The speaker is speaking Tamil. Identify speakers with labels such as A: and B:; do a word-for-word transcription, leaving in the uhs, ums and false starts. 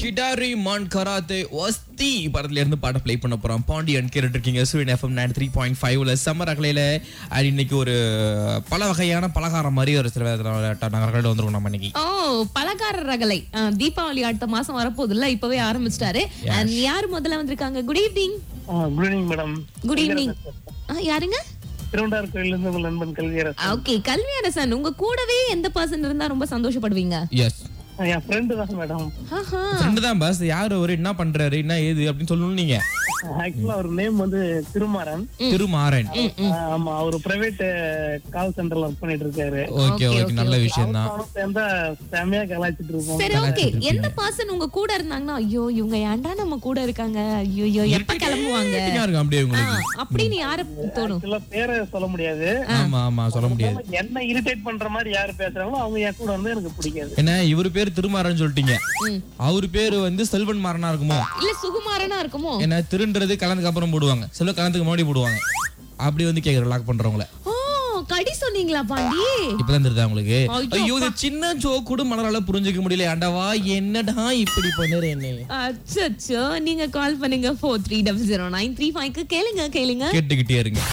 A: கிடாரி மான் கராத்தே வஸ்தி படத்துல இருந்து பாட ப்ளே பண்ண போறோம். பாண்டியன் கேட்டுட்டு இருக்கீங்க Suryan FM ninety three point ஃபைவ்ல சம்மர் அகலையில. அது இன்னைக்கு ஒரு பல வகையான பலகாரம் மாதிரி ஒரு சில நகரங்கள் வந்துருக்கோம் நம்ம இன்னைக்கு.
B: ஓ பலகார ரகலை தீபாவளி அடுத்த மாசம் வரப்போகுது இல்ல, இப்பவே ஆரம்பிச்சிட்டாரு. யாரு முதல்ல வந்திருக்காங்க? Good evening.
C: Good evening madam.
B: Good evening. யாருங்க?
C: திருவண்டார் கோயில்ல இருந்து உங்க நண்பன் கல்வியரசன்.
B: ஓகே கல்வியரசன், உங்க கூடவே எந்த பர்சன் இருந்தா ரொம்ப சந்தோஷப்படுவீங்க?
A: எஸ்,
C: என் ஃப்ரெண்டு தான் மேடம்.
A: ஃப்ரெண்டு தான் பாஸ். யாரு அவரு, என்ன பண்றாரு, என்ன ஏது அப்படின்னு சொல்லணும் நீங்க.
C: ஆக்சுவலா அவர் நேம் வந்து திருமாறன்.
A: திருமாறன்.
C: ஆமா, அவர் பிரைவேட் கால் சென்டர்ல ஒர்க் பண்ணிட்டு இருக்காரு.
A: ஓகே ஓகே, நல்ல விஷயம் தான்.
C: சேர்ந்தா செமையா கலாய்ச்சிட்டு இருப்போம்.
B: சரி ஓகே, எந்த பர்சன் உங்க கூட இருந்தாங்கன்னா ஐயோ இவங்க ஏன்டா நம்ம கூட இருக்காங்க, ஐயோ ஐயோ எப்ப கிளம்புவாங்க
A: அப்படியே உங்களுக்கு
B: அப்படின்னு யாரு தோணும்?
C: சில பேரை சொல்ல முடியாது.
A: ஆமா ஆமா, சொல்ல முடியாது.
C: என்ன இரிட்டேட் பண்ற மாதிரி யாரு பேசுறாங்களோ அவங்க என் கூட வந்து எனக்கு பிடிக்காது.
A: என்ன இவரு பேரு திருமாறன் சொல்லிட்டீங்க, அவரு பேரு வந்து செல்வன் மாறனா இருக்குமோ?
B: இல்ல சுகுமாரனா இருக்குமோ?
A: என்ன திருன்றது கலந்துக்கு அப்புறம் போடுவாங்க, செல்வ கலந்துக்கு முன்னாடி போடுவாங்க. அப்படி வந்து கேக்குற லாக் பண்றவங்கள.
B: ஓ கடி சொன்னீங்களா பாண்டி?
A: இப்பதான் தெரியுதா உங்களுக்கு? ஐயோ இந்த சின்ன ஜோக் கூட மனரால புரிஞ்சுக்க முடியல. ஆண்டவா என்னடா இப்படி பண்ணுற என்ன?
B: அச்சச்சோ, நீங்க கால் பண்ணுங்க four three double zero nine three ஃபைவ்க்கு. கேளுங்க கேளுங்க
A: கேட்டுக்கிட்டே இருங்க.